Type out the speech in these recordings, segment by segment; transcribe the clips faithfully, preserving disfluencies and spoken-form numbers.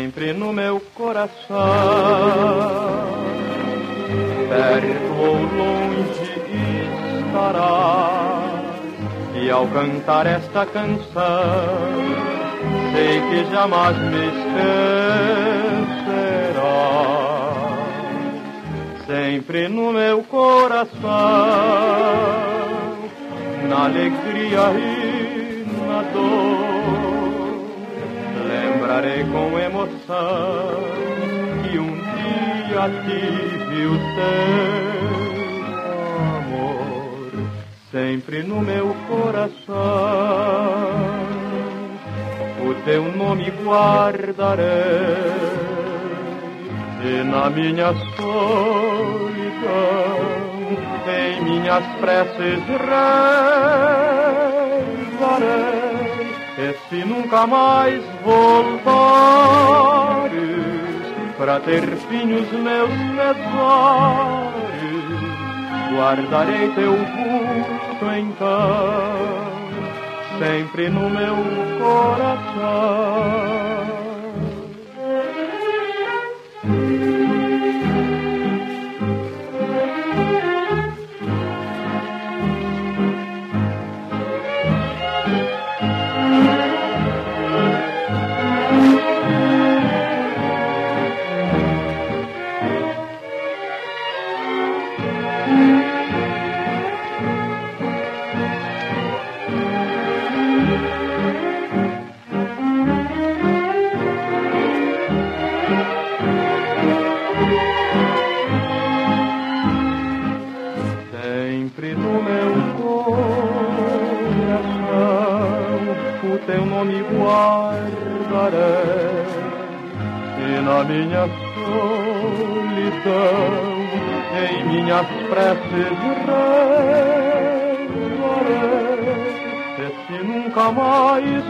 sempre no meu coração, perto ou longe estarás, e ao cantar esta canção, sei que jamais me esquecerás, sempre no meu coração, na alegria e na dor, lembrarei com emoção que um dia tive o teu amor, sempre no meu coração, o teu nome guardarei, e na minha solidão, em minhas preces rezarei, e se nunca mais voltares, pra ter fim os meus pesares, guardarei teu vulto então, sempre no meu coração. Sempre no meu coração, o teu nome guardarei, e na minha solidão, em minhas preces rezarei, e se nunca mais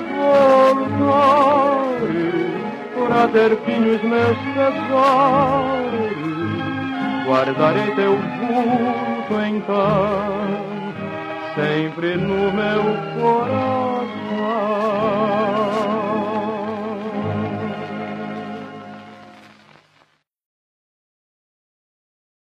voltares, pra ter fim os meus pesares, guardarei teu vulto então, sempre no meu coração.